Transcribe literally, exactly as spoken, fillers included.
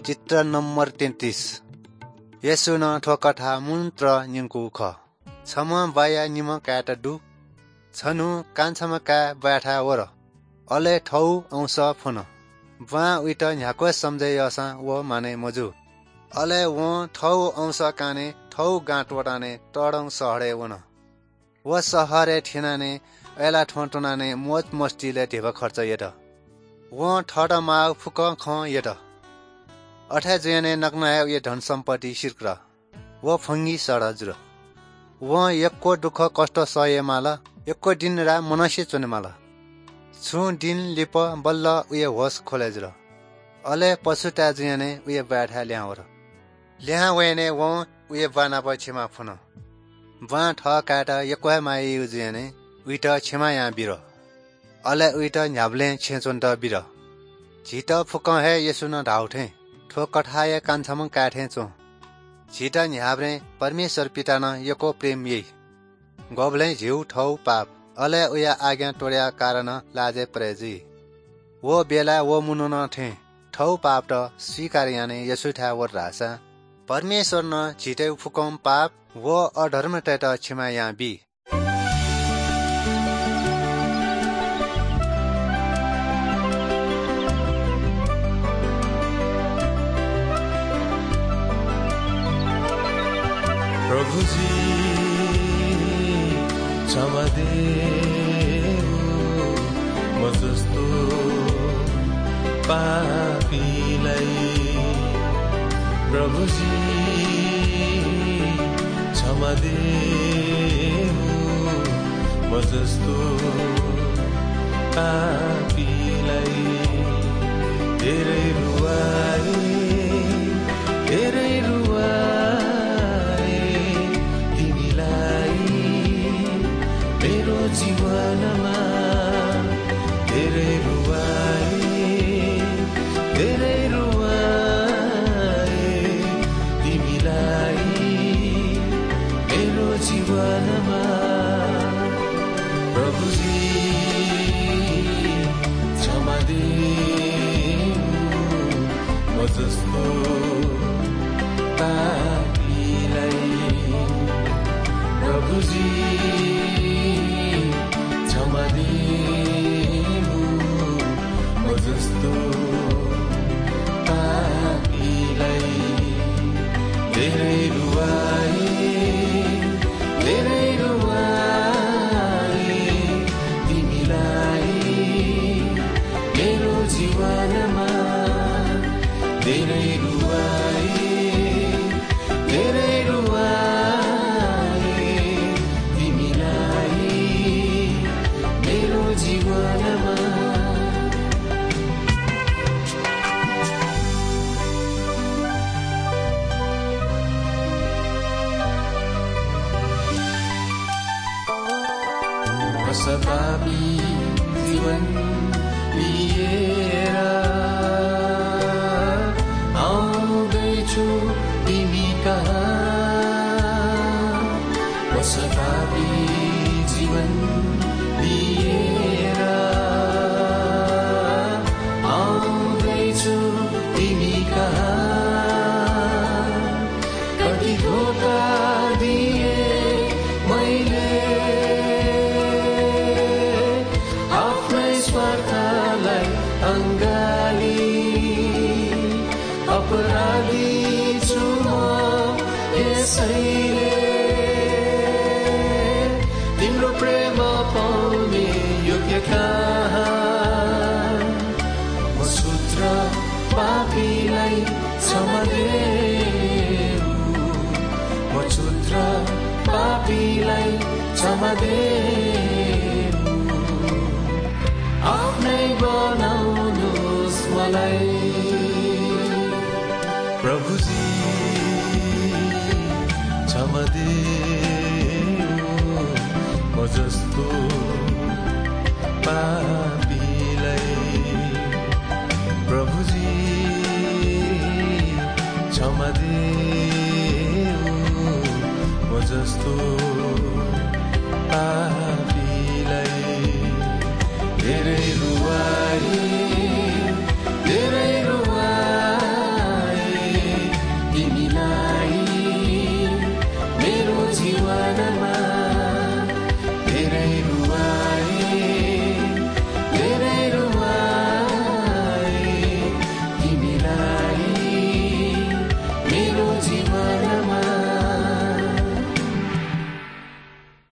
चित्र नम्बर तैंतीस। यसो न ठोकठा मुन्त्र निंकु ख छम बाया निम काट डु छनु कान्छम का बैठा वर अले ठौ औस फुन वा उइट न्याको सम्झे यसा वो माने मजु अले वो ठौ औस काने ठौ गाँट वटाने टडङ सहरे वन व सहरे ठिनाने एला ठोटुनाने मोज मस्तीले ढेब खर्च यट वो ठड मा फुक ख यट अठा जने नग्नाय ये धन सम्पत्ति सिर्क्र वो फंगी सडजुर वो एकको दुख कष्ट सहे माला एकको दिन रा मनस्य चुने माला छु दिन लिप बल्ल उये होस खोलेजुर अले पछुटा जने उये बैठा ल्यावर ल्या वेने वो उये बाना पछिमा फुन वा ठ काटा एकवा माइ उजने उइट छेमा या बिर अले उइट न्याब्ले छेचोन्ट बिर झिट फुक हे यसु न ढाउठे ठो कठाए कान्छम काठे चो झिट न्याब्रे परमेश्वर पिता न यको प्रेम यही गबले झिउ ठौ पाप अले उया आज्ञा टोड्या कारण लाजे प्रेजी वो बेला वो मुनु न थे ठौ पाप त स्वीकार याने यसु ठा वर रासा परमेश्वर न झिटे फुकम पाप वो अधर्म टेट क्षमा या बी प्रभु जी क्षमा देऊ म जस्तो पापीलाई प्रभु जी क्षमा देऊ म जस्तो पापीलाई धेरै रुवाए धेरै रुवाए तिमीलाई मेरो जीवनमा धेरै रुवाए धेरै रुवाए तिमीलाई मेरो जीवनमा प्रभुजी क्षमा देऊ म जस्तो पापीलाई प्रभुजी क्षमा देऊ म जस्तो पापीलाई धेरै रुवाए धेरै रुवाए तिमीलाई मेरो जीवनमा धेरै रुवाए धेरै रुवाए तिमीलाई मेरो जीवनमा सतापी जीवन लिएर आउँदैछु तिमी कहाँ सतापी जीवन लिएर आउँदैछु तिमी कहाँ कति धोका दिए मैले स्वार्थलाई अङ्गाली अपराधी छु म यसैले तिम्रो प्रेम पाउने योग्य कहाँ म शूद्र पापीलाई क्षमा देऊ म शूद्र पापीलाई क्षमा देऊ आफ्नै बनाउनुहोस् मलाई प्रभुजी क्षमा देऊ म जस्तो पा